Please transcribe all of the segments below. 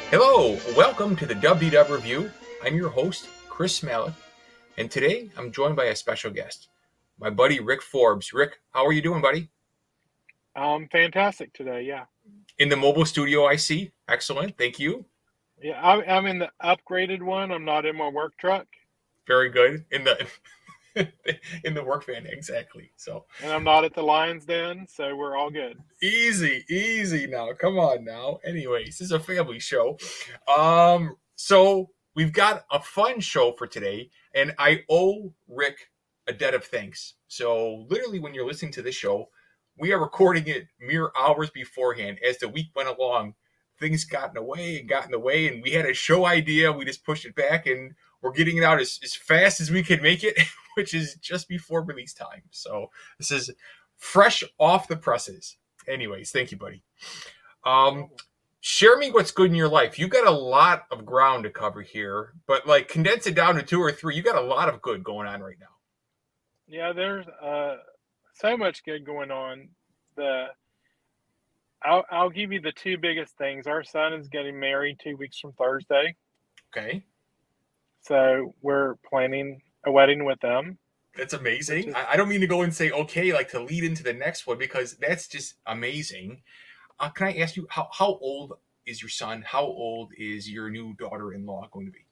Hello, welcome to the WDW Review. I'm your host, Chris Malik, and today I'm joined by a special guest, my buddy Rick Forbes. Rick, how are you doing, buddy? Fantastic today. Yeah. In the mobile studio, I see. Excellent, thank you. Yeah. I'm in the upgraded one. I'm not in my work truck. Very good. In the in the work van, exactly. So And I'm not at the Lions Den, so we're all good. easy now. Come on now. Anyways, this is a family show. So we've got a fun show for today, and I owe Rick a debt of thanks. So literally, when you're listening to this show, we are recording it mere hours beforehand. As the week went along, things got in the way, and we had a show idea. We just pushed it back, and we're getting it out as fast as we can make it, which is just before release time. So this is fresh off the presses. Anyways, thank you, buddy. Share me what's good in your life. You got a lot of ground to cover here, but like condense it down to 2 or 3. You got a lot of good going on right now. Yeah, there's so much good going on. I'll give you the two biggest things. Our son is getting married 2 weeks from Thursday, Okay. so we're planning a wedding with them. That's amazing. I don't mean to go and say, okay, like to lead into the next one, because that's just amazing. Can I ask you, how old is your son? How old is your new daughter-in-law going to be?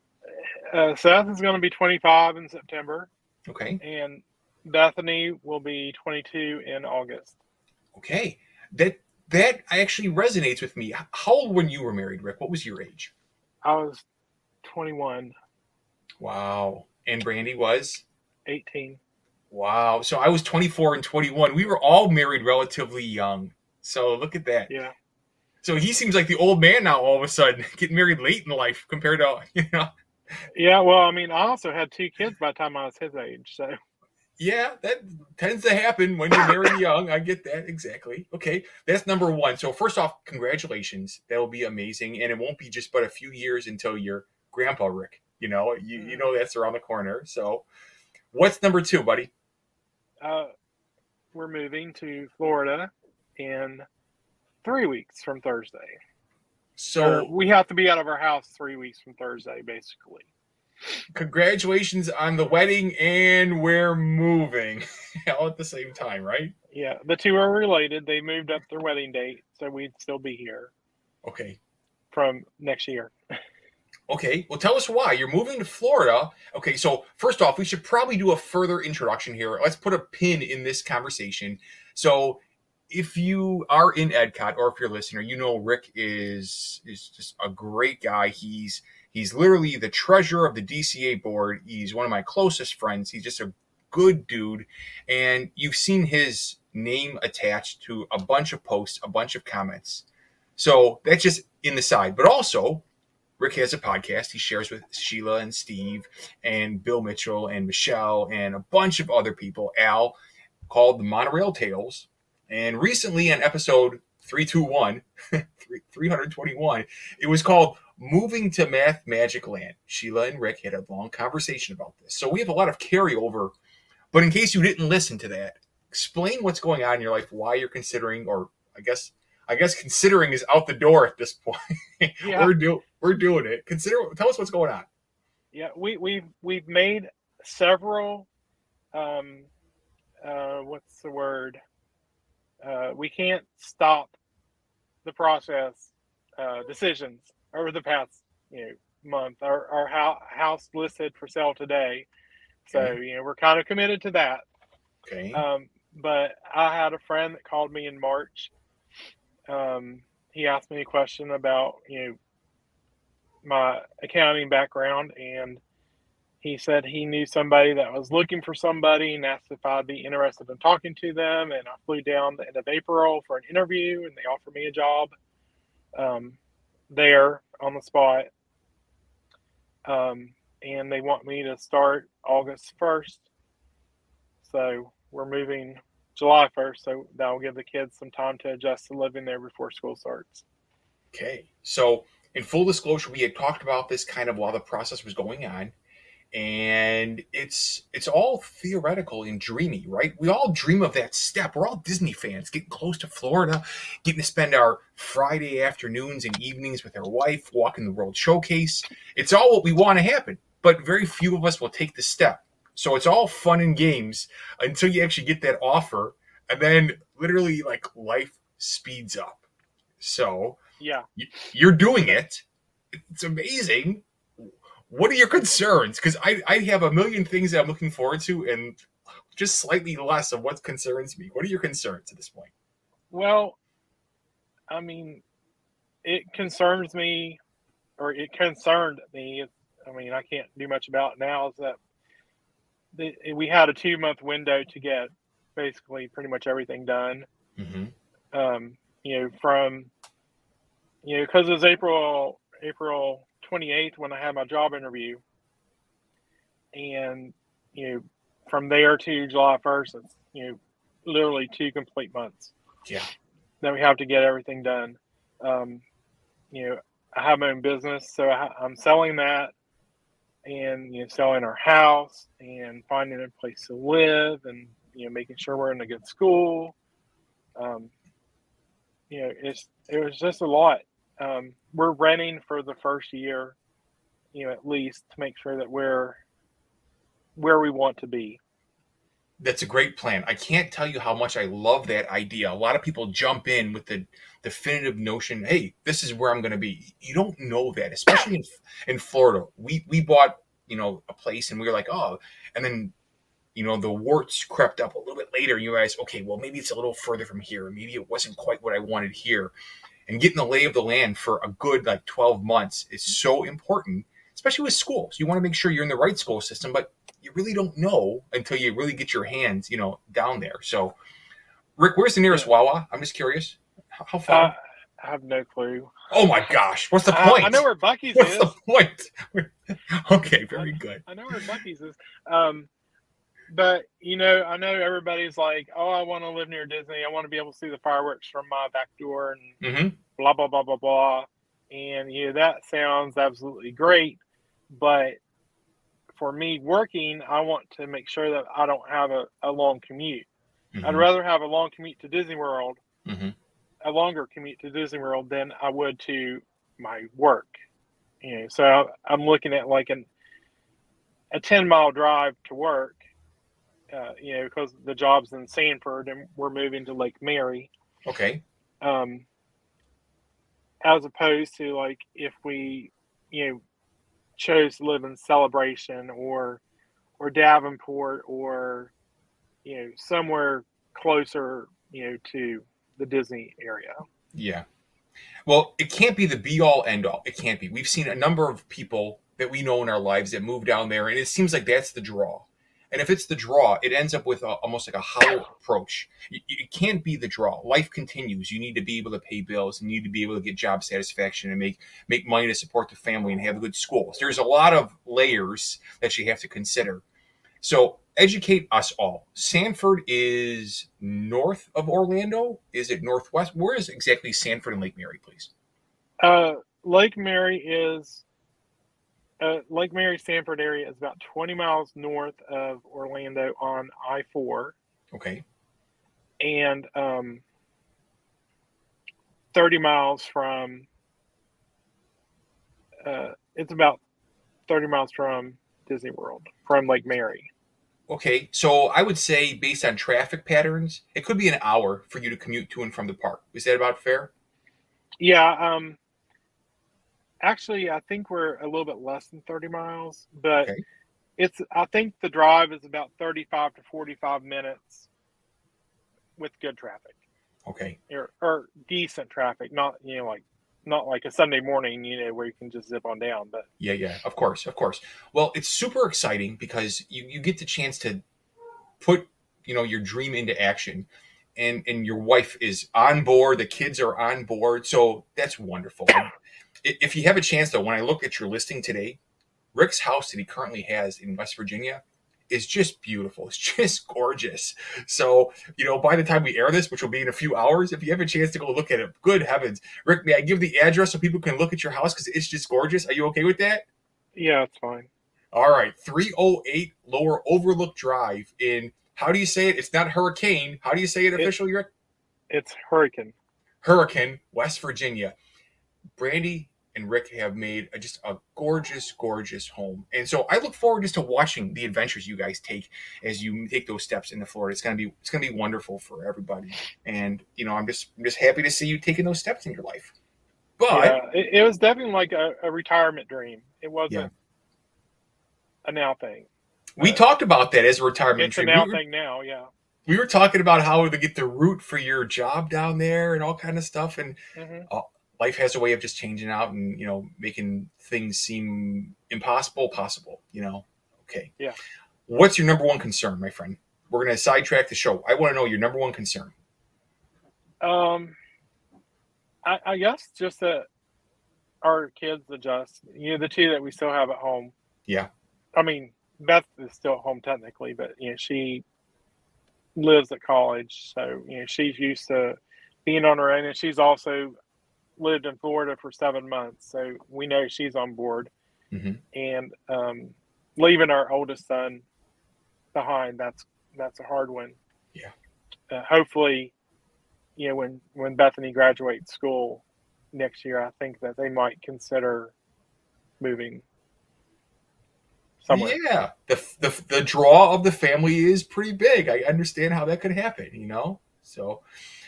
Seth is going to be 25 in September, Okay. and Bethany will be 22 in August. Okay. That actually resonates with me. How old when you were married, Rick? What was your age? I was 21. Wow. And Brandy was? 18. Wow. So I was 24 and 21. We were all married relatively young. So look at that. Yeah. So he seems like the old man now all of a sudden, getting married late in life compared to, Yeah, well, I mean, I also had 2 kids by the time I was his age, so. Yeah, that tends to happen when you're married young. I get that. Exactly. Okay, that's number one. So first off, congratulations. That'll be amazing. And it won't be just but a few years until you're Grandpa Rick. You know that's around the corner. So what's number 2, buddy? We're moving to Florida in 3 weeks from Thursday. So we have to be out of our house 3 weeks from Thursday, basically. Congratulations on the wedding, and we're moving all at the same time, right? Yeah, the 2 are related. They moved up their wedding date, so we'd still be here. Okay. From next year. Okay, well, tell us why. You're moving to Florida. Okay, so first off, we should probably do a further introduction here. Let's put a pin in this conversation. So if you are in EdCot, or if you're a listener, you know Rick is just a great guy. He's literally the treasurer of the DCA board. He's one of my closest friends. He's just a good dude. And you've seen his name attached to a bunch of posts, a bunch of comments. So that's just in the side. But also, Rick has a podcast he shares with Sheila and Steve and Bill Mitchell and Michelle and a bunch of other people, Al, called The Monorail Tales. And recently on episode 321, it was called Moving to Math Magic Land. Sheila and Rick had a long conversation about this. So we have a lot of carryover. But in case you didn't listen to that, explain what's going on in your life, why you're considering, or I guess considering is out the door at this point. Yeah. We're doing it. Tell us what's going on. Yeah, we've made several what's the word? We can't stop the process decisions over the past month. Our house listed for sale today, so we're kind of committed to that. Okay. But I had a friend that called me in March. He asked me a question about my accounting background, and he said he knew somebody that was looking for somebody and asked if I'd be interested in talking to them. And I flew down the end of April for an interview, and they offered me a job there on the spot. And they want me to start August 1st. So we're moving July 1st, so that will give the kids some time to adjust to living there before school starts. Okay. So in full disclosure, we had talked about this kind of while the process was going on. And it's all theoretical and dreamy, right? We all dream of that step. We're all Disney fans, getting close to Florida, getting to spend our Friday afternoons and evenings with our wife, walking the World Showcase. It's all what we want to happen, but very few of us will take the step. So it's all fun and games until you actually get that offer, and then literally like life speeds up. So Yeah. you're doing it. It's amazing. What are your concerns? Because I have a million things that I'm looking forward to and just slightly less of what concerns me. What are your concerns at this point? Well, I mean, it concerns me, or it concerned me. I mean, I can't do much about it now. Is that we had a 2-month window to get basically pretty much everything done. Mm-hmm. From because it was April 28th when I had my job interview, and from there to July 1st, it's literally 2 complete months. Yeah. Then we have to get everything done. I have my own business, so I'm selling that, and selling our house and finding a place to live, and making sure we're in a good school. It was just a lot. We're renting for the first year, at least, to make sure that we're where we want to be. That's a great plan. I can't tell you how much I love that idea. A lot of people jump in with the definitive notion, hey, this is where I'm going to be. You don't know that, especially in Florida. We bought, a place, and we were like, oh, and then, the warts crept up a little bit later. And you guys, okay, well, maybe it's a little further from here. Maybe it wasn't quite what I wanted here. And getting the lay of the land for a good 12 months is so important, especially with schools. You want to make sure you're in the right school system, but you really don't know until you really get your hands, down there. So, Rick, where's the nearest Wawa? I'm just curious. How far? I have no clue. Oh my gosh, what's the point? I know where Buc-ee's what's is. the point? Okay, very good. I know where Buc-ee's is. But I know everybody's like, oh, I want to live near Disney. I want to be able to see the fireworks from my back door, and blah blah blah blah blah. And that sounds absolutely great, but for me working, I want to make sure that I don't have a long commute. Mm-hmm. I'd rather have a long commute to Disney World, a longer commute to Disney World than I would to my work. So I'm looking at like a 10-mile drive to work, because the job's in Sanford and we're moving to Lake Mary. Okay. As opposed to like if we, chose to live in Celebration or Davenport or somewhere closer to the Disney area. Yeah. Well, it can't be the be all end all. It can't be. We've seen a number of people that we know in our lives that move down there, and it seems like that's the draw. And if it's the draw, it ends up with almost like a hollow approach. It can't be the draw. Life continues. You need to be able to pay bills. You need to be able to get job satisfaction and make money to support the family and have good schools. There's a lot of layers that you have to consider. So educate us all. Sanford is north of Orlando? Is it northwest? Where is exactly Sanford and Lake Mary, please? Lake Mary is... Lake Mary Sanford area is about 20 miles north of Orlando on I-4. Okay. And 30 miles from, it's about 30 miles from Disney World, from Lake Mary. Okay, so I would say based on traffic patterns, it could be an hour for you to commute to and from the park. Is that about fair? Yeah, actually, I think we're a little bit less than 30 miles, but okay. I think the drive is about 35 to 45 minutes with good traffic. Okay. Or decent traffic, not like a Sunday morning, where you can just zip on down. But yeah, of course. Well, it's super exciting because you get the chance to put, your dream into action. And your wife is on board, the kids are on board, so that's wonderful. If you have a chance, though, when I look at your listing today, Rick's house that he currently has in West Virginia is just beautiful. It's just gorgeous. So, by the time we air this, which will be in a few hours, if you have a chance to go look at it, good heavens. Rick, may I give the address so people can look at your house because it's just gorgeous? Are you okay with that? Yeah, it's fine. All right, 308 Lower Overlook Drive in, how do you say it? It's not Hurricane. How do you say it officially, Rick? It's Hurricane. Hurricane, West Virginia. Brandy and Rick have made just a gorgeous, gorgeous home. And so I look forward just to watching the adventures you guys take as you take those steps into Florida. It's gonna be wonderful for everybody. And I'm just happy to see you taking those steps in your life. But yeah, it was definitely like a retirement dream. It wasn't a now thing. We talked about that as a retirement It's dream. A now thing now, yeah. We were talking about how to get the route for your job down there and all kind of stuff. And life has a way of just changing out and, making things seem impossible, possible, Okay. Yeah. What's your number one concern, my friend? We're going to sidetrack the show. I want to know your number one concern. I guess just that our kids adjust. The two that we still have at home. Yeah. I mean, Beth is still at home technically, but she lives at college, so she's used to being on her own, and she's also lived in Florida for 7 months, so we know she's on board. Mm-hmm. And leaving our oldest son behind, that's a hard one. Yeah. Hopefully, when Bethany graduates school next year, I think that they might consider moving somewhere. Yeah, the draw of the family is pretty big. I understand how that could happen, So,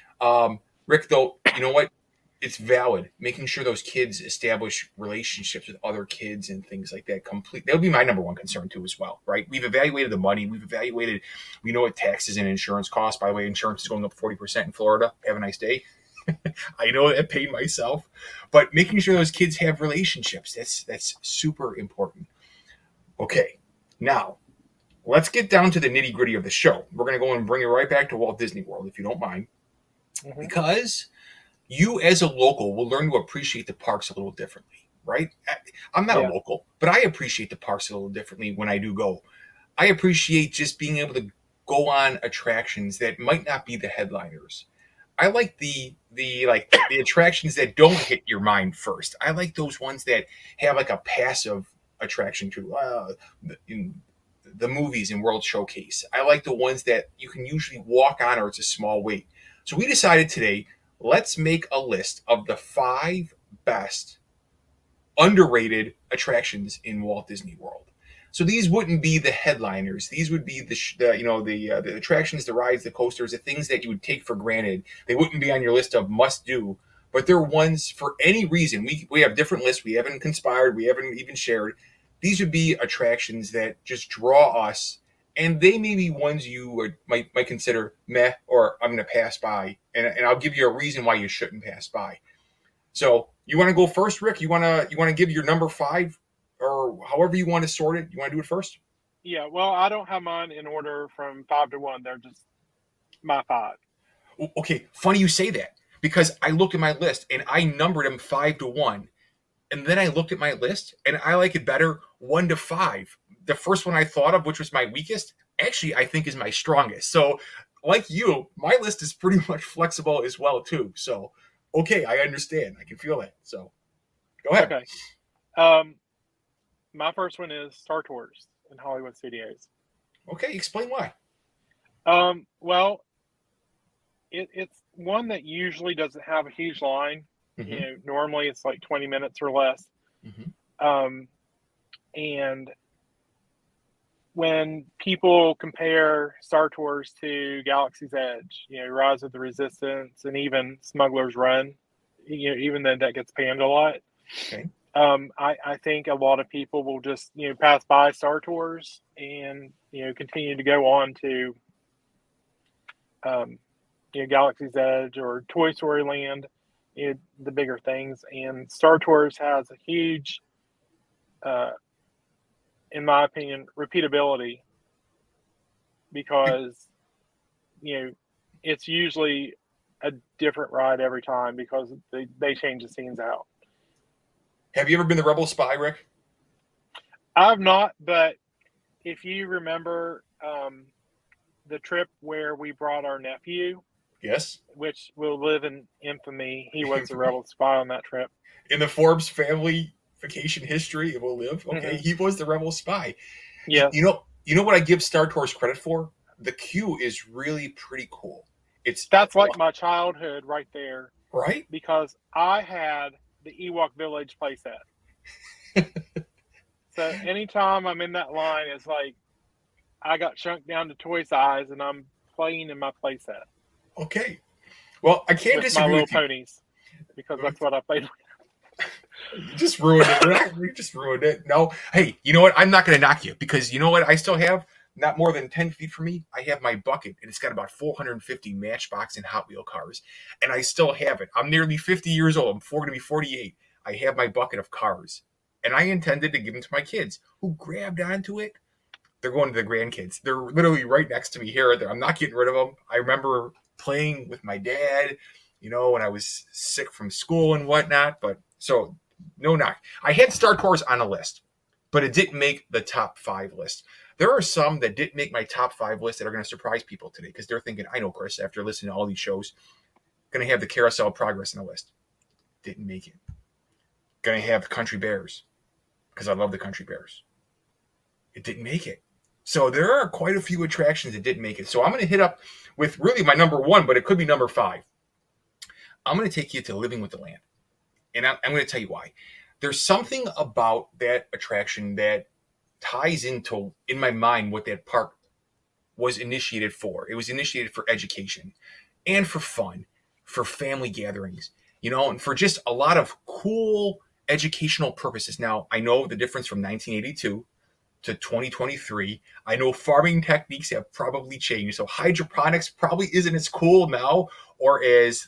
Rick, though, you know what? It's valid. Making sure those kids establish relationships with other kids and things like that. That would be my number one concern too, as well. Right? We've evaluated the money. We know what taxes and insurance cost. By the way, insurance is going up 40% in Florida. Have a nice day. I know that paid myself, but making sure those kids have relationships, that's super important. Okay, now let's get down to the nitty gritty of the show. We're going to go and bring it right back to Walt Disney World, if you don't mind, because you as a local will learn to appreciate the parks a little differently, right? I'm not a local, but I appreciate the parks a little differently when I do go. I appreciate just being able to go on attractions that might not be the headliners. I like the attractions that don't hit your mind first. I like those ones that have like a passive attraction to in the movies and World Showcase. I like the ones that you can usually walk on or it's a small wait. So we decided today, let's make a list of the 5 best underrated attractions in Walt Disney World. So these wouldn't be the headliners. These would be the attractions, the rides, the coasters, the things that you would take for granted. They wouldn't be on your list of must do, but they're ones for any reason. We have different lists. We haven't conspired. We haven't even shared. These would be attractions that just draw us, and they may be ones you might consider meh, or I'm going to pass by, and I'll give you a reason why you shouldn't pass by. So you want to go first, Rick? You want to give your number 5, or however you want to sort it? You want to do it first? Yeah. Well, I don't have mine in order from 5 to 1. They're just my 5. Okay. Funny you say that, because I looked at my list and I numbered them 5 to 1. And then I looked at my list and I like it better 1 to 5. The first one I thought of, which was my weakest, actually I think is my strongest. So like you, my list is pretty much flexible as well too. So, okay, I understand. I can feel that. So go ahead. Okay. My first one is Star Tours in Hollywood Studios. Okay. Explain why. Well, it's one that usually doesn't have a huge line. Mm-hmm. Normally it's like 20 minutes or less. Mm-hmm. And when people compare Star Tours to Galaxy's Edge, Rise of the Resistance, and even Smuggler's Run, even then that gets panned a lot. Okay. I think a lot of people will just, pass by Star Tours and, continue to go on to, Galaxy's Edge or Toy Story Land. The bigger things, and Star Tours has a huge, in my opinion, repeatability, because it's usually a different ride every time because they change the scenes out. Have you ever been the Rebel Spy, Rick? I've not, but if you remember the trip where we brought our nephew. Yes. Which will live in infamy. He was a Rebel Spy on that trip. In the Forbes family vacation history. It will live. Okay, Mhm. he was the rebel spy. Yes, You know what I give Star Tours credit for? The queue is really pretty cool. It's that's like my childhood right there right. because I had the Ewok Village playset. So anytime I'm in that line, it's like I got shrunk down to toy size and I'm playing in my playset Okay. Well, I can't with My disagree Little with you. Ponies because that's what I played with. You just ruined it. We just ruined it. No, hey, you know what? I'm not going to knock you because you know what? I still have not more than 10 feet from me. I have my bucket, and it's got about 450 Matchbox and Hot Wheel cars, and I still have it. I'm nearly 50 years old. I'm going to be 48. I have my bucket of cars, and I intended to give them to my kids, who grabbed onto it. They're going to the grandkids. They're literally right next to me here. I'm not getting rid of them. I remember playing with my dad, when I was sick from school and whatnot. But so no knock. I had Star Tours on a list, but it didn't make the top 5 list. There are some that didn't make my top 5 list that are going to surprise people today because they're thinking, I know, Chris, after listening to all these shows, going to have the Carousel of Progress on the list. Didn't make it. Going to have the Country Bears because I love the Country Bears. It didn't make it. So there are quite a few attractions that didn't make it. So I'm going to hit up with really my number 1, but it could be number 5. I'm going to take you to Living with the Land. And I'm going to tell you why. There's something about that attraction that ties into, in my mind, what that park was initiated for. It was initiated for education and for fun, for family gatherings, and for just a lot of cool educational purposes. Now, I know the difference from 1982 to 2023. I know farming techniques have probably changed. So hydroponics probably isn't as cool now or as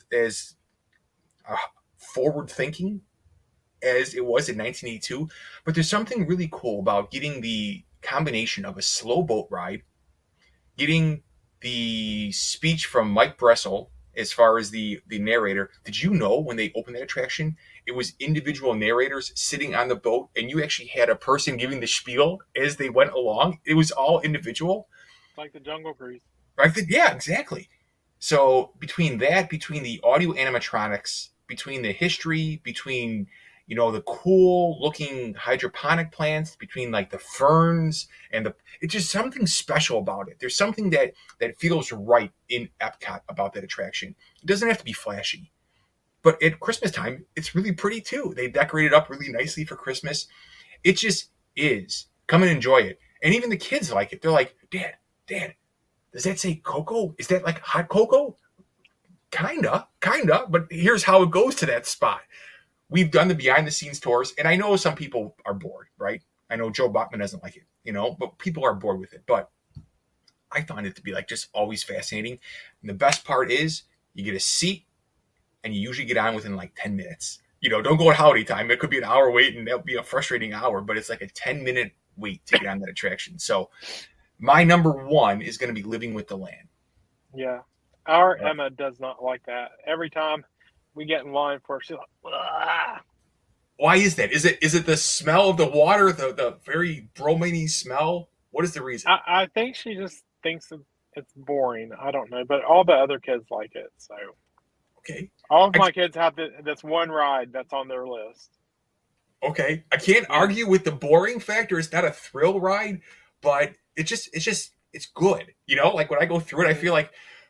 forward thinking as it was in 1982. But there's something really cool about getting the combination of a slow boat ride, getting the speech from Mike Bressel as far as the narrator. Did you know when they opened that attraction, it was individual narrators sitting on the boat, and you actually had a person giving the spiel as they went along? It was all individual. Like the Jungle Cruise. Right? Yeah, exactly. So between the audio animatronics, between the history, between the cool looking hydroponic plants, between like the ferns and it's just something special about it. There's something that feels right in Epcot about that attraction. It doesn't have to be flashy, but at Christmas time, it's really pretty too. They decorate it up really nicely for Christmas. It just is. Come and enjoy it. And even the kids like it. They're like, Dad, does that say cocoa? Is that like hot cocoa? Kinda. But here's how it goes to that spot. We've done the behind the scenes tours, and I know some people are bored, right? I know Joe Bachman doesn't like it, but people are bored with it. But I find it to be like just always fascinating. And the best part is you get a seat and you usually get on within like 10 minutes. Don't go at holiday time. It could be an hour wait and that'll be a frustrating hour, but it's like a 10-minute wait to get on that attraction. So my number 1 is going to be Living with the Land. Yeah. Our Emma does not like that. Every time we get in line for it, she's like, "Ugh." Why is that? Is it the smell of the water, the very bromine smell? What is the reason? I think she just thinks it's boring. I don't know, but all the other kids like it. So Okay. all of my kids have this one ride that's on their list. Okay. I can't argue with the boring factor. It's not a thrill ride, but it's good. Like when I go through it, I feel like,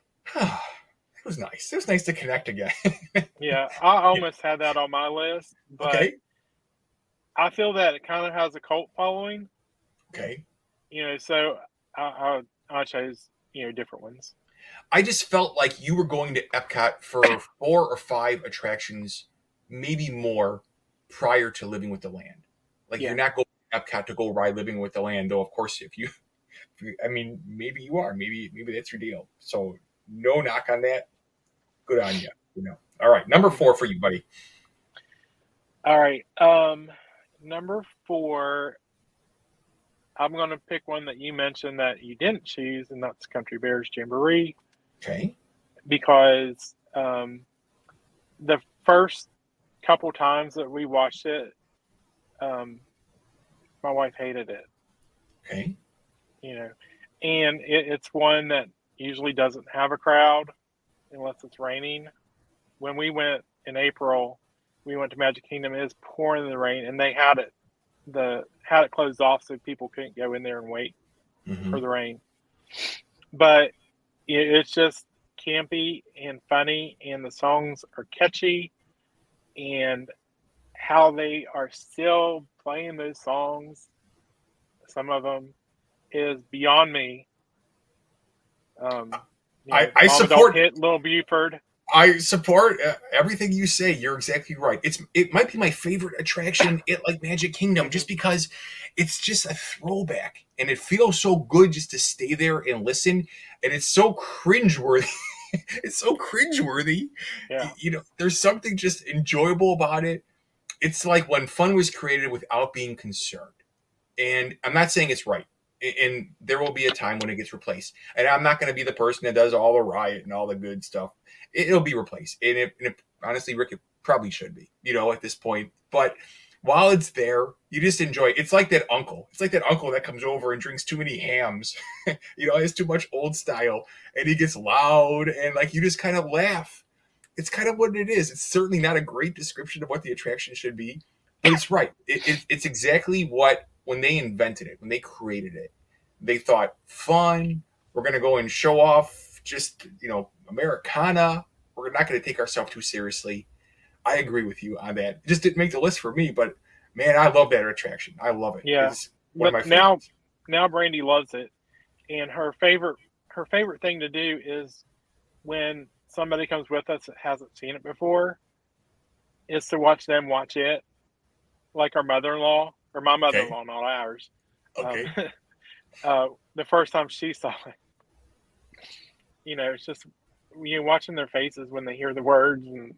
it was nice. It was nice to connect again. Yeah, I almost had that on my list, but Okay. I feel that it kind of has a cult following. Okay. So I chose different ones. I just felt like you were going to Epcot for 4 or 5 attractions, maybe more, prior to Living with the Land. Like You're not going to Epcot to go ride Living with the Land, though. Of course, maybe you are. Maybe that's your deal. So no knock on that. Good on you. All right, number 4 for you, buddy. All right, number 4. I'm going to pick one that you mentioned that you didn't choose, and that's Country Bears Jamboree. Okay. Because the first couple times that we watched it, my wife hated it. Okay. And it's one that usually doesn't have a crowd unless it's raining. When we went in April, we went to Magic Kingdom. It was pouring in the rain, and they had it closed off so people couldn't go in there and wait for the rain. But it's just campy and funny, and the songs are catchy, and how they are still playing those songs, some of them, is beyond me. I support Little Buford. I support everything you say. You're exactly right. It might be my favorite attraction at like Magic Kingdom, just because it's just a throwback, and it feels so good just to stay there and listen. And it's so cringeworthy. It's so cringeworthy. Yeah. There's something just enjoyable about it. It's like when fun was created without being concerned. And I'm not saying it's right. And there will be a time when it gets replaced. And I'm not going to be the person that does all the riot and all the good stuff. It'll be replaced. And honestly, Rick, it probably should be, at this point. But while it's there, you just enjoy it. It's like that uncle. It's like that uncle that comes over and drinks too many hams. Has too much old style. And he gets loud. And you just kind of laugh. It's kind of what it is. It's certainly not a great description of what the attraction should be. But it's right. It's exactly what, when they invented it, when they created it, they thought, fun, we're going to go and show off just, Americana. We're not going to take ourselves too seriously. I agree with you on that. It just didn't make the list for me, but man, I love that attraction. I love it. Yeah. It's one of my favorites. Now Brandy loves it. And her favorite thing to do is when somebody comes with us that hasn't seen it before, is to watch them watch it. Like our mother-in-law, or my mother-in-law, okay. Not ours. Okay. The first time she saw it, it's just watching their faces when they hear the words, and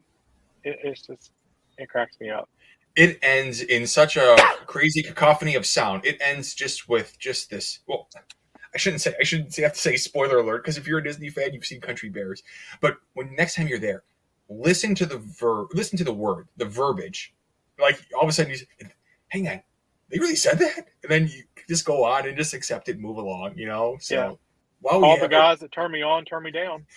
it cracks me up. It ends in such a crazy cacophony of sound. It ends just with this. Well, I shouldn't have to say spoiler alert, because if you're a Disney fan, you've seen Country Bears. But when next time you're there, listen to the word, the verbiage. Like all of a sudden, hang on, they really said that? And then you just go on and just accept it and move along, So yeah. While all the guys that turn me on, turn me down.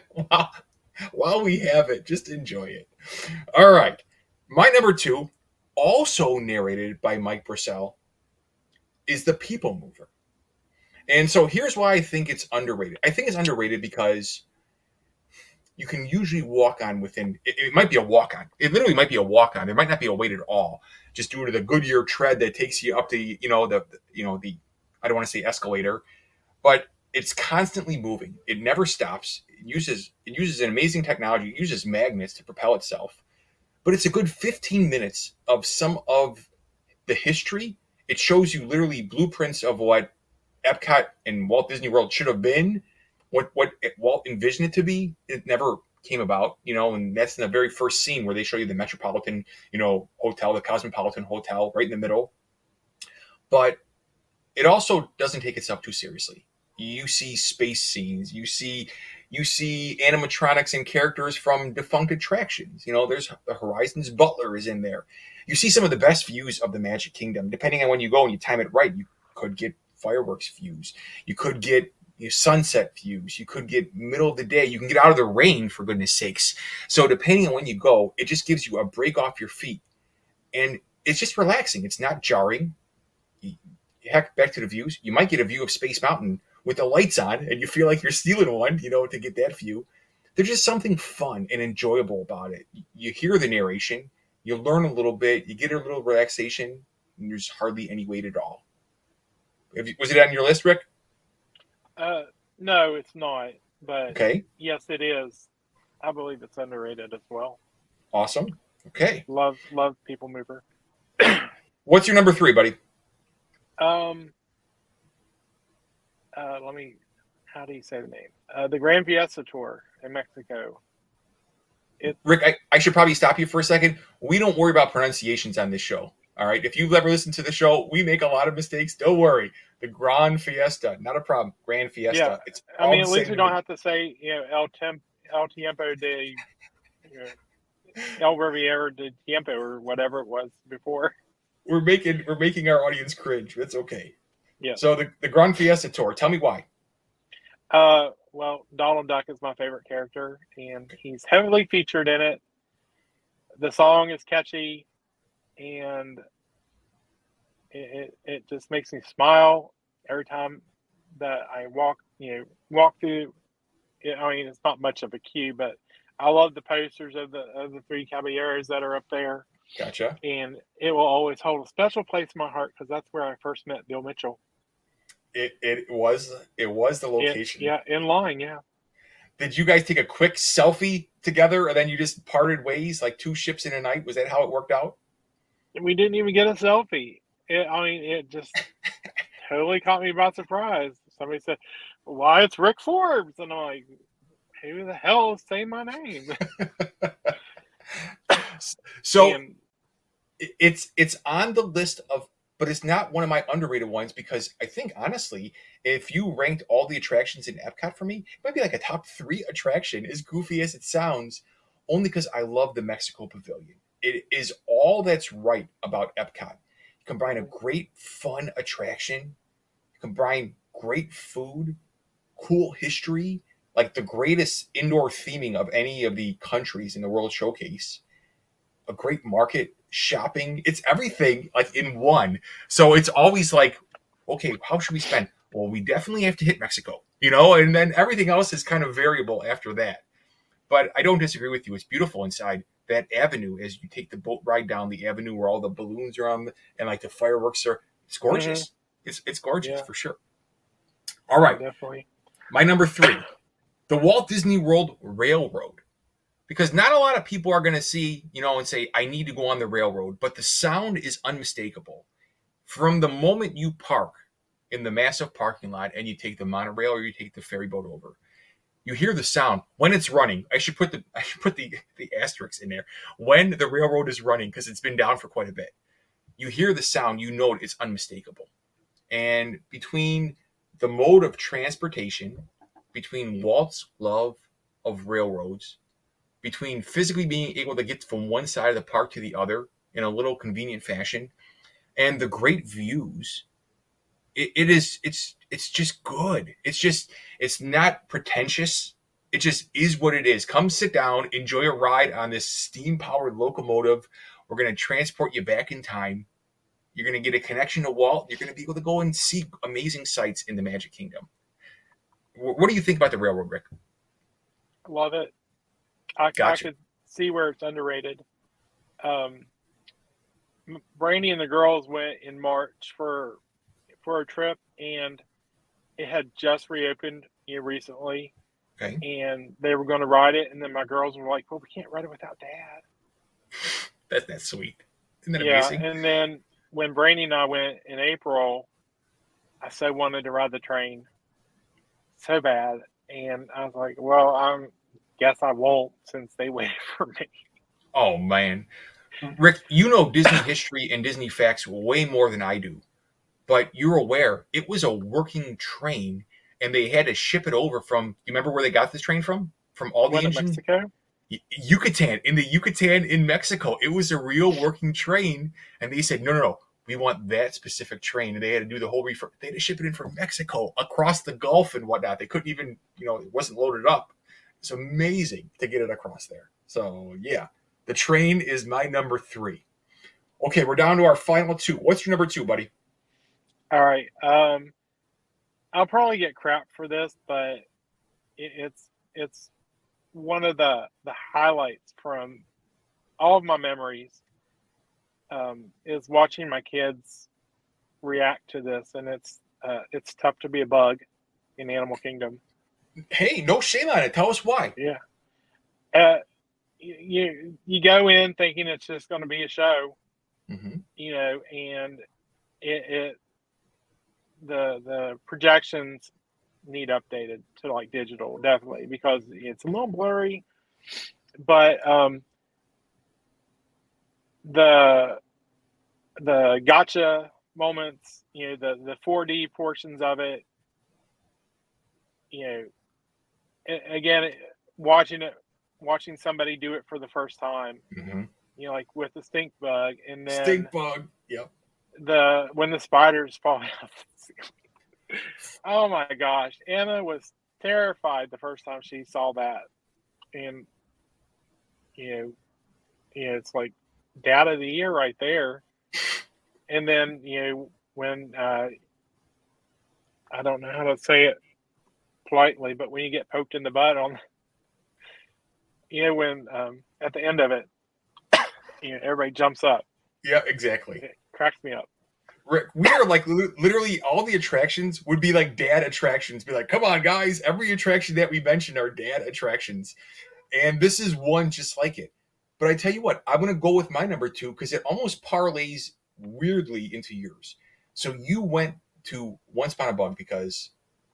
while we have it, just enjoy it. All right. My number 2, also narrated by Mike Purcell, is The People Mover. And so here's why I think it's underrated. I think it's underrated because you can usually walk on within, it might be a walk-on. It literally might be a walk-on. There might not be a wait at all, just due to the Goodyear tread that takes you up to, the I don't want to say escalator, but it's constantly moving. It never stops. It uses an amazing technology. It uses magnets to propel itself. But it's a good 15 minutes of some of the history. It shows you literally blueprints of what Epcot and Walt Disney World should have been, what Walt envisioned it to be. It never came about, and that's in the very first scene where they show you the Metropolitan, Hotel, the Cosmopolitan Hotel right in the middle. But it also doesn't take itself too seriously. You see space scenes, you see animatronics and characters from defunct attractions. There's the Horizons Butler is in there. You see some of the best views of the Magic Kingdom. Depending on when you go and you time it right, you could get fireworks views. You could get sunset views. You could get middle of the day. You can get out of the rain, for goodness sakes. So depending on when you go, it just gives you a break off your feet. And it's just relaxing. It's not jarring. Heck, back to the views. You might get a view of Space Mountain with the lights on, and you feel like you're stealing one, to get that view. There's just something fun and enjoyable about it. You hear the narration. You learn a little bit. You get a little relaxation. And there's hardly any wait at all. Was it on your list, Rick? No, it's not. But okay. Yes, it is. I believe it's underrated as well. Awesome. Okay. Love People Mover. What's your number 3, buddy? How do you say the name? The Grand Fiesta Tour in Mexico. Rick, I should probably stop you for a second. We don't worry about pronunciations on this show. All right. If you've ever listened to the show, we make a lot of mistakes. Don't worry. The Grand Fiesta, not a problem. Grand Fiesta. Yeah. It's at least we don't have to say, El Tiempo de El Riviera de Tiempo or whatever it was before. We're making our audience cringe. That's okay. Yeah. So the Grand Fiesta Tour. Tell me why. Well, Donald Duck is my favorite character, and he's heavily featured in it. the song is catchy, and it just makes me smile every time that I walk through. I mean, it's not much of a queue, but I love the posters of the three caballeros that are up there, Gotcha. and it will always hold a special place in my heart because that's where I first met Bill Mitchell. It was the location. In line, yeah. Did you guys take a quick selfie together, and then you just parted ways like two ships in a night? Was that how it worked out? We didn't even get a selfie. It just totally caught me by surprise. Somebody said, "Why, it's Rick Forbes," and I'm like, "Who the hell is saying my name?" So and, it's on the list of, but it's not one of my underrated ones because I think honestly, if you ranked all the attractions in Epcot for me, it might be like a top 3 attraction, as goofy as it sounds, only because I love the Mexico Pavilion. It is all that's right about Epcot. You combine a great fun attraction, you combine great food, cool history, like the greatest indoor theming of any of the countries in the World Showcase, a great market, shopping. It's everything like in one. So it's always like, okay, how should we spend? Well, we definitely have to hit Mexico, and then everything else is kind of variable after that. But I don't disagree with you. It's beautiful inside that avenue as you take the boat ride down the avenue where all the balloons are on and like the fireworks are. It's gorgeous. Mm-hmm. It's gorgeous for sure. All right. Definitely. My number 3, the Walt Disney World Railroad. Because not a lot of people are going to see, and say, I need to go on the railroad. But the sound is unmistakable. From the moment you park in the massive parking lot and you take the monorail or you take the ferry boat over, you hear the sound when it's running. I should put the asterisks in there. When the railroad is running, because it's been down for quite a bit. You hear the sound, it's unmistakable. And between the mode of transportation, between Walt's love of railroads, between physically being able to get from one side of the park to the other in a little convenient fashion, and the great views, it's just good. It's not pretentious. It just is what it is. Come sit down, enjoy a ride on this steam-powered locomotive. We're going to transport you back in time. You're going to get a connection to Walt. You're going to be able to go and see amazing sights in the Magic Kingdom. What do you think about the railroad, Rick? Love it. I could see where it's underrated. Brandy and the girls went in March for a trip, and it had just reopened recently. Okay. And they were going to ride it, and then my girls were like, "Well, we can't ride it without Dad." That's sweet. Isn't that amazing? And then when Brandy and I went in April, I so wanted to ride the train so bad, and I was like, "Well, guess I won't since they waited for me." Oh, man. Rick, you know Disney history and Disney facts way more than I do. But you're aware it was a working train, and they had to ship it over from, you remember where they got this train from? From all the engine? Mexico? Yucatan. In the Yucatan in Mexico. It was a real working train, and they said, no, we want that specific train. And they had to do the whole refurb. They had to ship it in from Mexico, across the Gulf and whatnot. They couldn't even, it wasn't loaded up. It's amazing to get it across there. So, yeah, the train is my number 3. Okay, we're down to our final 2. What's your number 2, buddy? All right. I'll probably get crap for this, but it's one of the highlights from all of my memories is watching my kids react to this, and it's Tough to Be a Bug in Animal Kingdom. Hey, no shame on it. Tell us why. Yeah. You go in thinking it's just going to be a show, mm-hmm. And the projections need updated to like digital, definitely, because it's a little blurry. But the gotcha moments, the 4D portions of it, again, watching somebody do it for the first time, mm-hmm. Like with the stink bug, and then stink bug, yep. When the spiders fall out. Oh my gosh, Anna was terrified the first time she saw that, and it's like dad of the year right there. And then, when I don't know how to say it politely, but when you get poked in the butt on, when at the end of it, everybody jumps up. Yeah, exactly. It cracks me up. Rick, we are like literally all the attractions would be like dad attractions. Be like, come on, guys, every attraction that we mentioned are dad attractions. And this is one just like it. But I tell you what, I'm going to go with my number 2 because it almost parlays weirdly into yours. So you went to Once Upon a Bug because,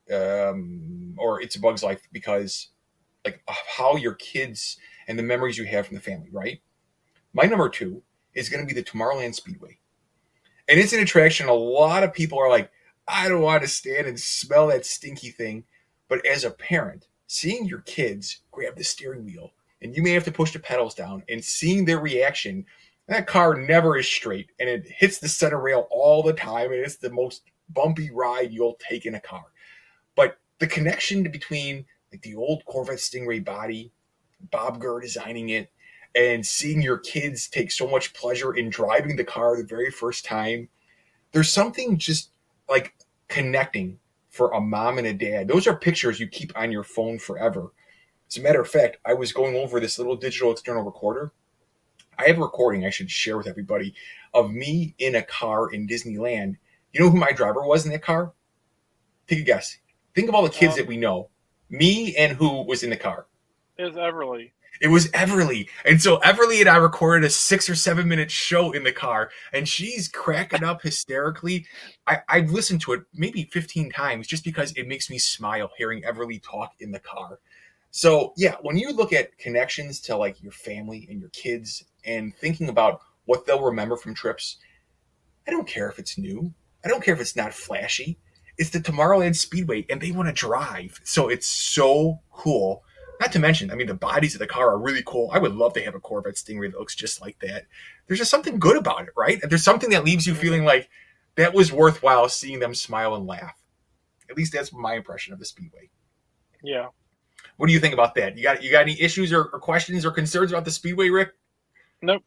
or It's a Bug's Life because, like, of how your kids and the memories you have from the family, right? My number 2 is going to be the Tomorrowland Speedway. And it's an attraction a lot of people are like, I don't want to stand and smell that stinky thing. But as a parent, seeing your kids grab the steering wheel and you may have to push the pedals down and seeing their reaction, that car never is straight and it hits the center rail all the time. And it's the most bumpy ride you'll take in a car. But the connection between like the old Corvette Stingray body, Bob Gurr designing it, and seeing your kids take so much pleasure in driving the car the very first time, there's something just like connecting for a mom and a dad. Those are pictures you keep on your phone forever. As a matter of fact, I was going over this little digital external recorder. I have a recording I should share with everybody of me in a car in Disneyland. You know who my driver was in that car? Take a guess. Think of all the kids that we know. Me and who was in the car? It was Everly. It was Everly. And so Everly and I recorded a 6 or 7 minute show in the car, and she's cracking up hysterically. I've listened to it maybe 15 times just because it makes me smile hearing Everly talk in the car. So yeah, when you look at connections to like your family and your kids and thinking about what they'll remember from trips, I don't care if it's new. I don't care if it's not flashy. It's the Tomorrowland Speedway and they want to drive. So it's so cool. Not to mention, I mean, the bodies of the car are really cool. I would love to have a Corvette Stingray that looks just like that. There's just something good about it, right? There's something that leaves you feeling like that was worthwhile seeing them smile and laugh. At least that's my impression of the Speedway. Yeah. What do you think about that? You got any issues or questions or concerns about the Speedway, Rick? Nope.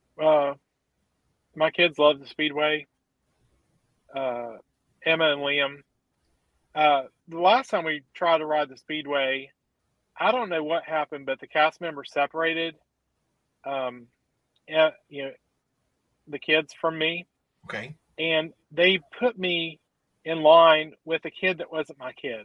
My kids love the Speedway. Emma and Liam. The last time we tried to ride the Speedway, I don't know what happened, but the cast members separated. The kids from me. Okay. And they put me in line with a kid that wasn't my kid.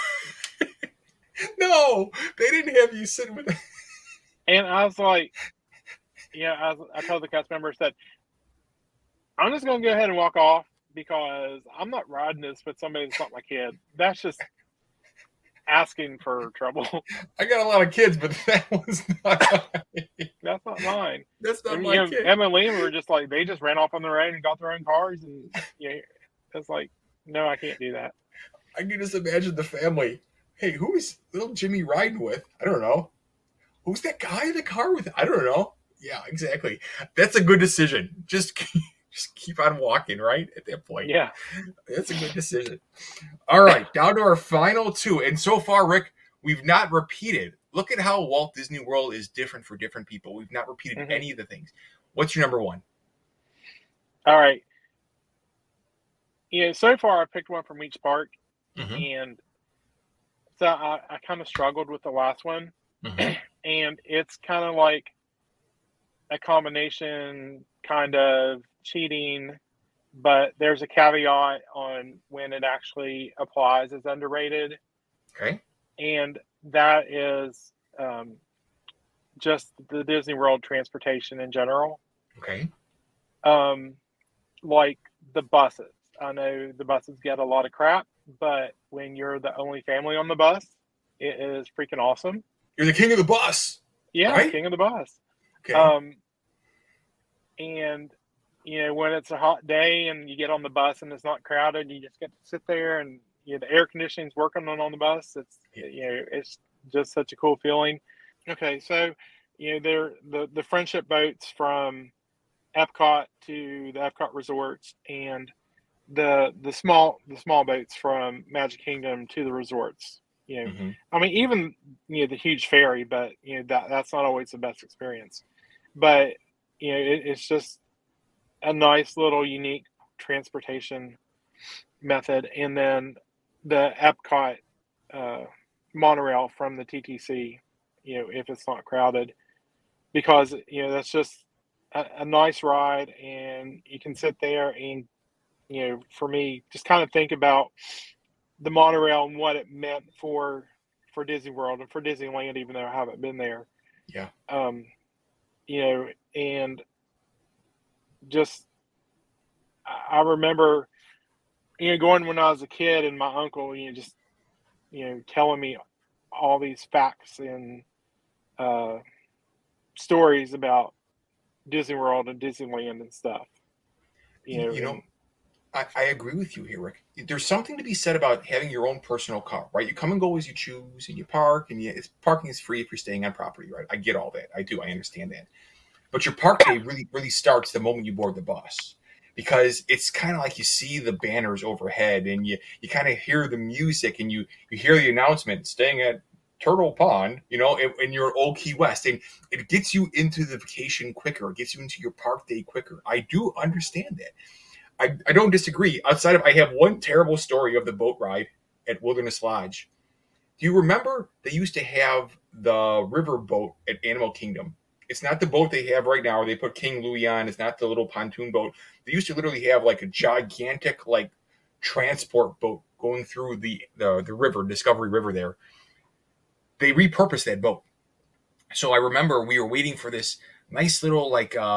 No, they didn't have you sitting with. And I was like, I told the cast member, said, I'm just going to go ahead and walk off because I'm not riding this with somebody that's not my kid. That's just asking for trouble. I got a lot of kids, but that was not mine. That's not mine. That's not my kid. Emma and Liam were just like, they just ran off on their own and got their own cars. And it's like, no, I can't do that. I can just imagine the family. Hey, who is little Jimmy riding with? I don't know. Who's that guy in the car with? I don't know. Yeah, exactly. That's a good decision. Just keep on walking, right? At that point. Yeah. That's a good decision. All right, down to our final 2. And so far, Rick, we've not repeated. Look at how Walt Disney World is different for different people. We've not repeated any of the things. What's your number 1? All right. So far I picked one from each park. And so I kind of struggled with the last one. And it's kind of like a combination kind of cheating, but there's a caveat on when it actually applies as underrated. Okay. And that is just the Disney World transportation in general. Okay. Like the buses. I know the buses get a lot of crap, but when you're the only family on the bus, it is freaking awesome. You're the king of the bus. Yeah, right? King of the bus. Okay. And when it's a hot day and you get on the bus and it's not crowded, you just get to sit there and the air conditioning's working on the bus. It's it's just such a cool feeling. Okay, so they're the friendship boats from Epcot to the Epcot resorts, and the small boats from Magic Kingdom to the resorts. I mean, even the huge ferry, but that's not always the best experience. But it's just a nice little unique transportation method. And then the Epcot monorail from the TTC, if it's not crowded, because that's just a nice ride, and you can sit there and for me, just kind of think about the monorail and what it meant for Disney World and for Disneyland, even though I haven't been there. Yeah. And just I remember going when I was a kid, and my uncle just telling me all these facts and stories about Disney World and Disneyland and stuff. I agree with you here, Rick. There's something to be said about having your own personal car, right? You come and go as you choose, and you park, and parking is free if you're staying on property, right? I get all that. I do. I understand that. But your park day really starts the moment you board the bus, because it's kind of like you see the banners overhead, and you kind of hear the music, and you hear the announcement, staying at Turtle Pond, in your old Key West, and it gets you into the vacation quicker. It gets you into your park day quicker. I do understand that. I don't disagree. Outside of, I have one terrible story of the boat ride at Wilderness Lodge. Do you remember they used to have the river boat at Animal Kingdom? It's not the boat they have right now where they put King Louis on. It's not the little pontoon boat. They used to literally have like a gigantic transport boat going through the river, Discovery River there. They repurposed that boat. So I remember we were waiting for this nice little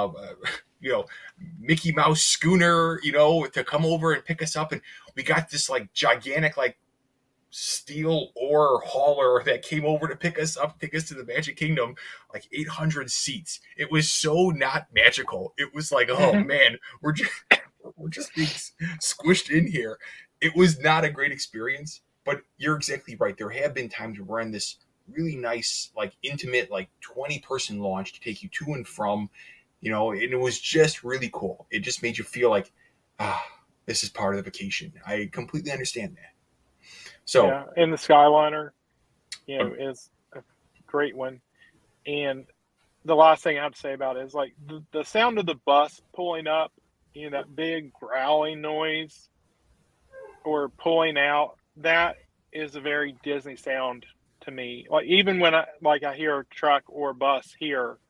Mickey Mouse schooner, to come over and pick us up. And we got this gigantic steel oar hauler that came over to pick us up, take us to the Magic Kingdom, 800 seats. It was so not magical. It was like, oh man, we're just being squished in here. It was not a great experience, but you're exactly right. There have been times where we're on this really nice, intimate, 20-person launch to take you to and from, and it was just really cool. It just made you feel like, this is part of the vacation. I completely understand that. So, yeah, and the Skyliner, is a great one. And the last thing I have to say about it is the sound of the bus pulling up, that big growling noise, or pulling out, that is a very Disney sound to me. Even when I hear a truck or a bus here,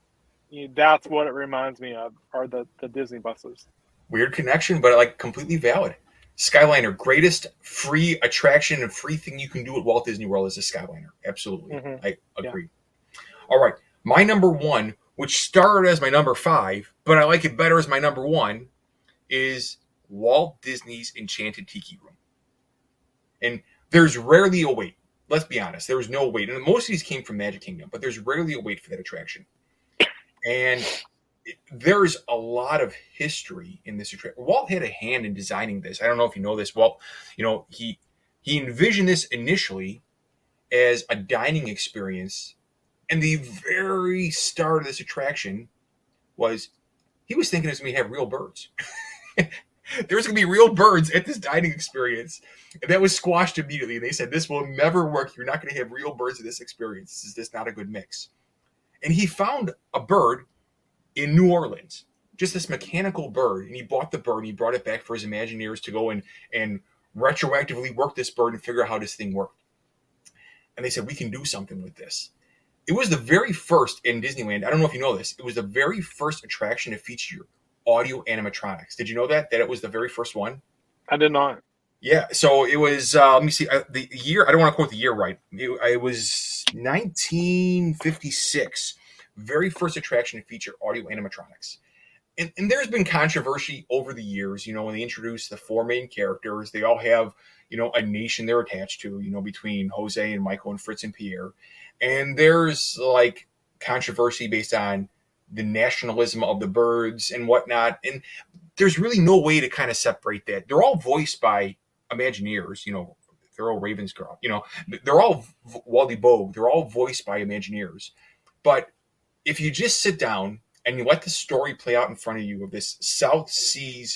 that's what it reminds me of, are the Disney buses. Weird connection, but completely valid. Skyliner, greatest free attraction and free thing you can do at Walt Disney World is the Skyliner. Absolutely. Mm-hmm. I agree. Yeah. All right. My number one, which started as my number 5, but I like it better as my number 1, is Walt Disney's Enchanted Tiki Room. And there's rarely a wait. Let's be honest. There was no wait. And most of these came from Magic Kingdom, but there's rarely a wait for that attraction. And there's a lot of history in this attraction. Walt had a hand in designing this. I don't know if you know this. Walt, he envisioned this initially as a dining experience. And the very start of this attraction was, he was thinking it was going to have real birds. There's going to be real birds at this dining experience. And that was squashed immediately. They said, this will never work. You're not going to have real birds at this experience. This is just not a good mix. And he found a bird in New Orleans, just this mechanical bird. And he bought the bird and he brought it back for his Imagineers to go and retroactively work this bird and figure out how this thing worked. And they said, we can do something with this. It was the very first in Disneyland. I don't know if you know this. It was the very first attraction to feature audio animatronics. Did you know that it was the very first one? I did not. Yeah. So it was, let me see, the year, I don't want to quote the year right. It was 1956. Very first attraction to feature audio animatronics. And there's been controversy over the years, when they introduced the 4 main characters. They all have, a nation they're attached to, between Jose and Michael and Fritz and Pierre. And there's controversy based on the nationalism of the birds and whatnot. And there's really no way to kind of separate that. They're all voiced by Imagineers, they're all Ravenscroft, they're all Wally Bogue. They're all voiced by Imagineers. But if you just sit down and you let the story play out in front of you of this South Seas,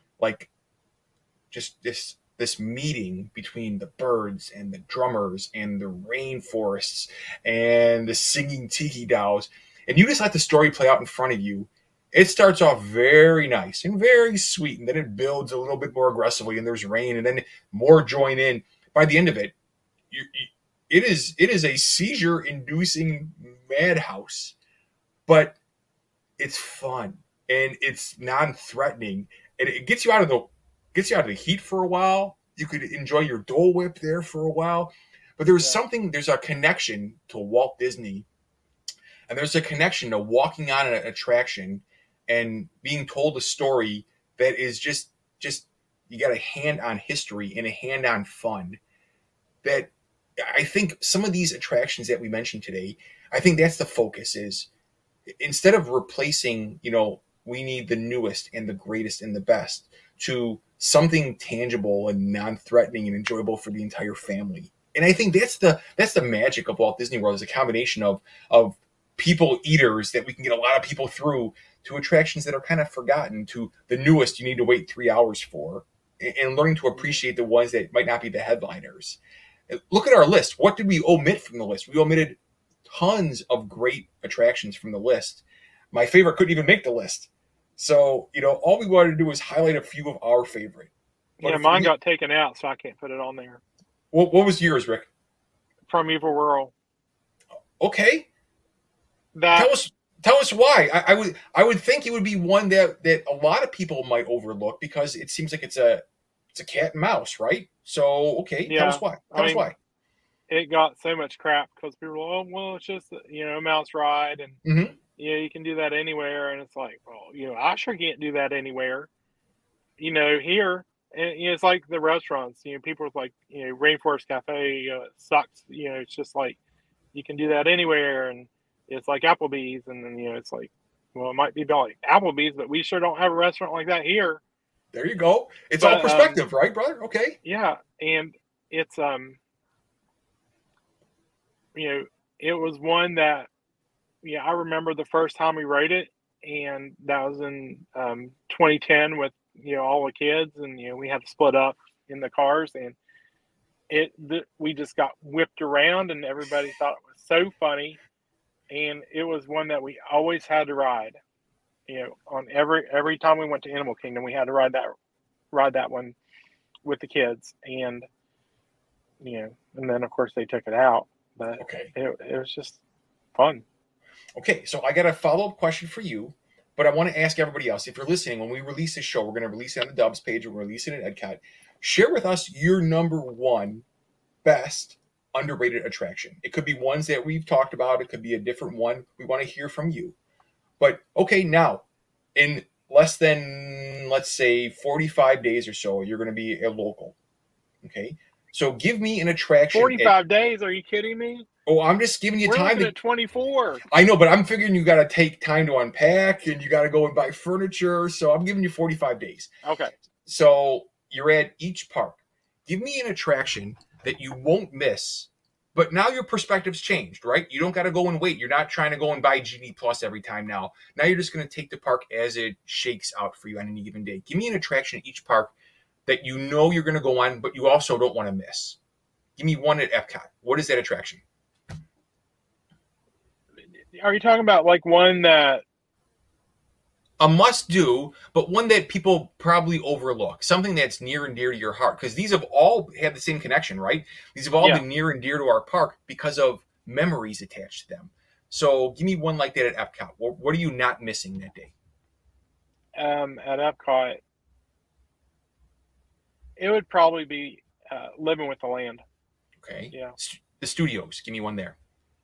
just this meeting between the birds and the drummers and the rainforests and the singing tiki dolls, and you just let the story play out in front of you, It starts off very nice and very sweet, and then it builds a little bit more aggressively, and there's rain, and then more join in. By the end of it, it is a seizure-inducing madhouse, but it's fun and it's non-threatening, and it gets you out of the heat for a while. You could enjoy your Dole Whip there for a while, but there's a connection to Walt Disney, and there's a connection to walking on an attraction and being told a story that is just you got a hand on history and a hand on fun. That I think some of these attractions that we mentioned today, I think that's the focus is instead of replacing, we need the newest and the greatest and the best to something tangible and non-threatening and enjoyable for the entire family. And I think that's the magic of Walt Disney World is a combination of people eaters that we can get a lot of people through to attractions that are kind of forgotten to the newest you need to wait 3 hours for and learning to appreciate the ones that might not be the headliners. Look at our list. What did we omit from the list? We omitted tons of great attractions from the list. My favorite couldn't even make the list. So, all we wanted to do was highlight a few of our favorite. But mine got taken out, so I can't put it on there. What was yours, Rick? Primeval Whirl. Okay. Tell us why. I would think it would be one that a lot of people might overlook because it seems like it's a cat and mouse, right? So okay, tell us why. Tell us why. It got so much crap because people were, oh well, it's just a mouse ride, and you can do that anywhere, and it's like, well, I sure can't do that anywhere. Here, and it's like the restaurants. People are like, Rainforest Cafe sucks. It's just like you can do that anywhere, and it's like Applebee's, and then it's like, well, it might be like Applebee's, but we sure don't have a restaurant like that here. There you go. It's all perspective, right, brother? Okay. Yeah, and it's it was one that I remember the first time we rode it, and that was in 2010 with all the kids, and we had to split up in the cars, and we just got whipped around, and everybody thought it was so funny. And it was one that we always had to ride. On every time we went to Animal Kingdom, we had to ride that one with the kids. And and then of course they took it out. But it was just fun. Okay, so I got a follow-up question for you, but I want to ask everybody else. If you're listening, when we release this show, we're going to release it on the Dubs page, we're going to release it at EdCot. Share with us your number one best underrated attraction. It could be ones that we've talked about. It could be a different one. We want to hear from you. But okay, now in less than, let's say, 45 days or so, you're going to be a local. Okay, so give me an attraction. 45 days? Are you kidding me? Oh, I'm just giving you time. We're at 24. I know, but I'm figuring you got to take time to unpack and you got to go and buy furniture. So I'm giving you 45 days. Okay. So you're at each park. Give me an attraction that you won't miss, but now your perspective's changed, right? You don't got to go and wait. You're not trying to go and buy Genie Plus every time now. Now you're just going to take the park as it shakes out for you on any given day. Give me an attraction at each park that you're going to go on, but you also don't want to miss. Give me one at Epcot. What is that attraction? Are you talking about like one that a must-do, but one that people probably overlook, something that's near and dear to your heart, because these have all had the same connection, right? These have all been near and dear to our park because of memories attached to them. So give me one like that at Epcot. What are you not missing that day? At Epcot, it would probably be Living with the Land. Okay. Yeah. The studios. Give me one there.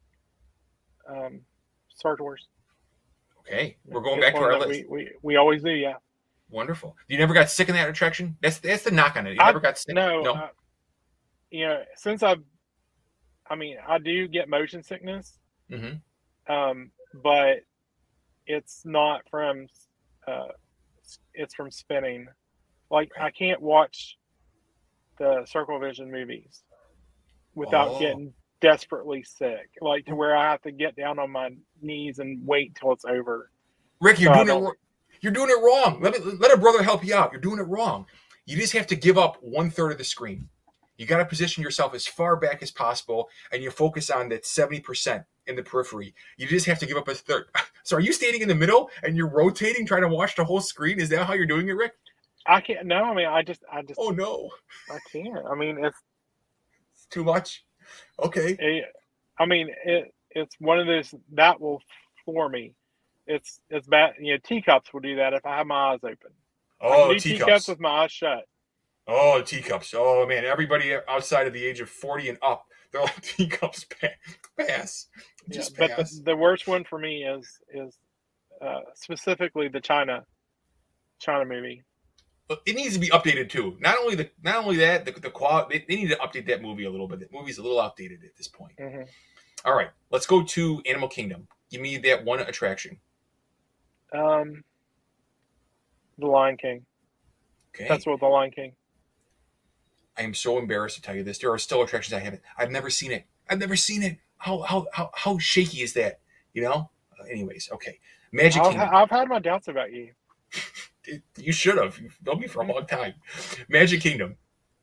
Star Tours. Okay, we're going back to our list. We always do, yeah. Wonderful. You never got sick in that attraction? That's the knock on it. You never got sick? No. Since I do get motion sickness, but it's not from, it's from spinning. Like, I can't watch the Circle Vision movies without getting desperately sick, like to where I have to get down on my knees and wait till it's over. Rick, you're doing it wrong. Let a brother help you out. You're doing it wrong. You just have to give up 1/3 of the screen. You got to position yourself as far back as possible, and you focus on that 70%. in the periphery. You just have to give up a third. So are you standing in the middle and you're rotating, trying to watch the whole screen? Is that how you're doing it, Rick? I can't. No, I mean, I just. Oh no, I can't. I mean, it's too much. Okay. It's one of those that will floor me. It's bad. Teacups will do that if I have my eyes open. Oh, I can do teacups with my eyes shut. Oh, teacups. Oh man, everybody outside of the age of 40 and up, they're like teacups pass. Just pass. But the worst one for me is specifically the China movie. It needs to be updated too. Not only that, the quality. They need to update that movie a little bit. That movie's a little outdated at this point. Mm-hmm. All right, let's go to Animal Kingdom. Give me that one attraction. The Lion King. Okay. That's what the Lion King. I am so embarrassed to tell you this. There are still attractions I haven't. I've never seen it. How shaky is that? Anyways, okay. Magic Kingdom. I've had my doubts about you. You should have. You've known me for a long time. Magic Kingdom.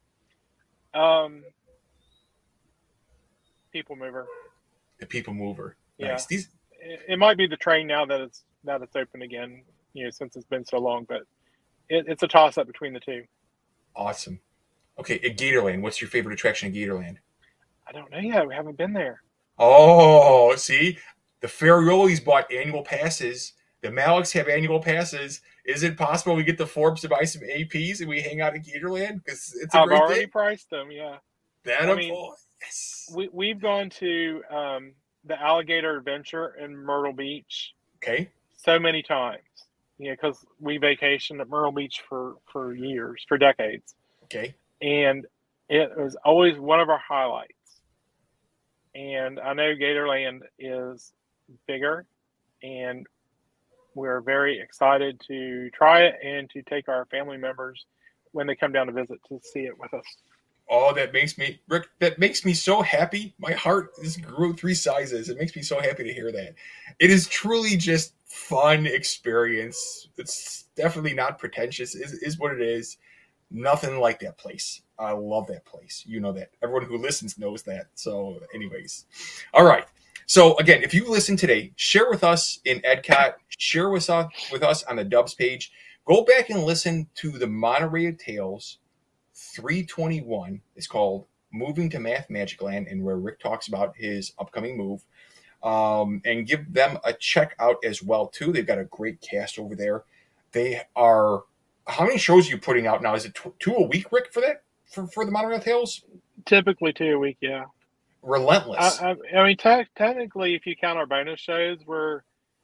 People Mover. The People Mover. Yeah. Nice. It might be the train now that it's open again. Since it's been so long, but it's a toss up between the two. Awesome. Okay, at Gatorland, what's your favorite attraction at Gatorland? I don't know yet. We haven't been there. Oh, see, the Ferriolis bought annual passes. The Maliks have annual passes. Is it possible we get the Forbes to buy some APs and we hang out at Gatorland? Because it's a great I've already day. Priced them. Yeah. Yes. We've gone to the Alligator Adventure in Myrtle Beach. Okay. So many times. Because we vacationed at Myrtle Beach for years, for decades. Okay. And it was always one of our highlights. And I know Gatorland is bigger, and we're very excited to try it and to take our family members when they come down to visit to see it with us. Oh, Rick, that makes me so happy. My heart grew 3 sizes. It makes me so happy to hear that. It is truly just fun experience. It's definitely not pretentious, is what it is. Nothing like that place. I love that place. You know that. Everyone who listens knows that. So anyways. All right. So again, if you listen today, share with us in EdCot, share with us on the Dubs page. Go back and listen to the Monorail Tales 321. It's called Moving to Math Magic Land, and where Rick talks about his upcoming move. And give them a check out as well too. They've got a great cast over there. They are. How many shows are you putting out now? Is it 2 a week, Rick, for that? For the Monorail Tales? Typically 2 a week, yeah. Relentless. I mean, technically, if you count our bonus shows, we're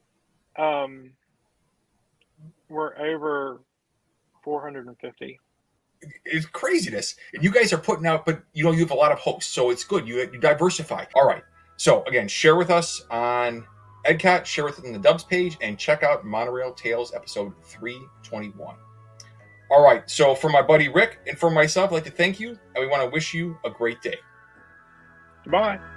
over 450. It's craziness. And you guys are putting out, but you have a lot of hosts, so it's good. You diversify. All right. So again, share with us on EdCot, share with us on the Dubs page, and check out Monorail Tales episode 321. All right. So for my buddy Rick and for myself, I'd like to thank you, and we want to wish you a great day. Goodbye.